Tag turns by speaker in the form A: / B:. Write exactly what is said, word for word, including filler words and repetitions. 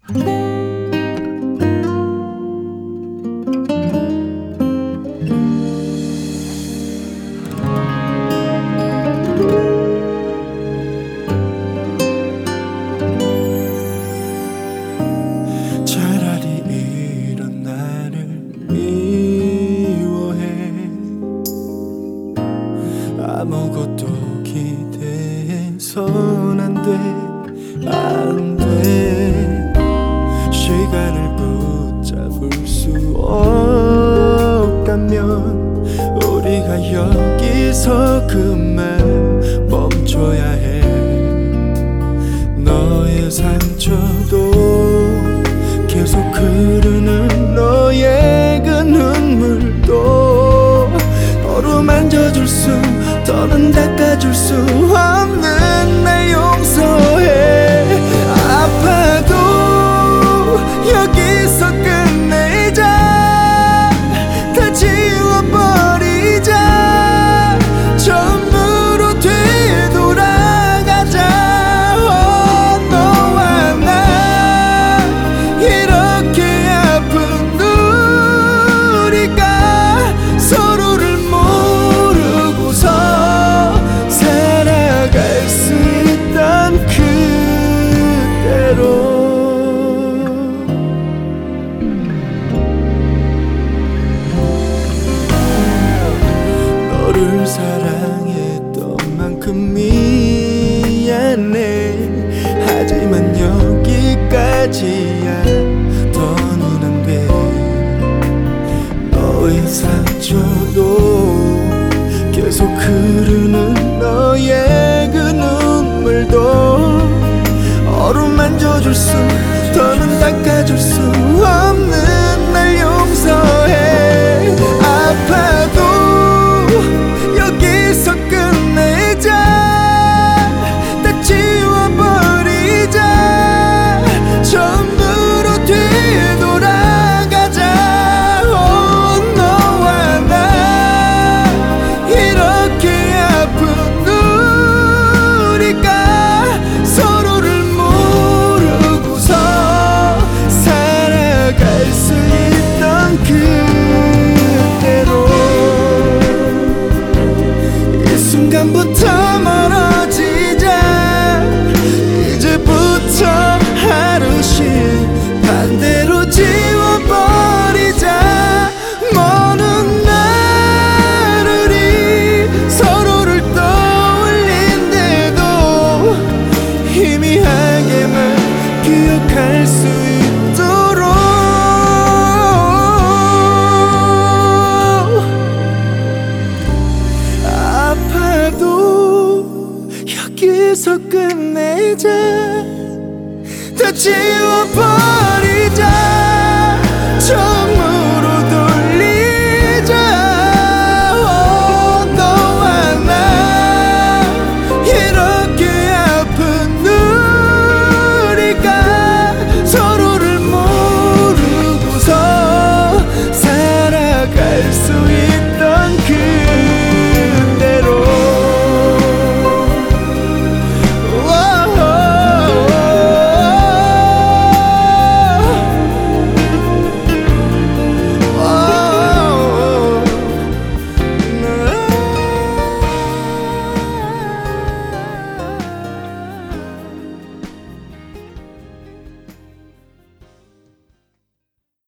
A: 차라리 이런 나를 미워해. 아무것도 기대해선 안 돼, 안 돼. 시간을 붙잡을 수 없다면 우리가 여기서 그만 멈춰야 해. 너의 상처도 계속 흐르는 너의 그 눈물도 어루만져줄 수, 더는 닦아줄 수 없는 날 용서해. 아파도 여기서 끝내자. 다 지워버리자. 처음으로 되돌아가자. 어, 너와 나 이렇게 아픈 우리가 서로를 모르고서 살아갈 수 있던 그대로. 너를 사랑했던 만큼 미안해. 하지만 여기까지야. 더는 안 돼. 너의 상처도 계속 흐르는 너의 그 눈물도 어루만져줄 수, 더는 닦아줄 수 없는 날 용서해. 아파도 여기서 끝내자. 다 지워버리자. 처음으로 되돌아가자. 어, 너와 나 이렇게 아픈 우리가 서로를 모르고서 살아갈 수 있던 그대로. 이 순간부터 멀어지자. 이제부터 하루씩 반대로 지워버리자. 먼 훗날을 서로를 떠올린대도 희미하게만 기억할 수 있도록. 아파도 여기서 끝내자. 다 지워버리자.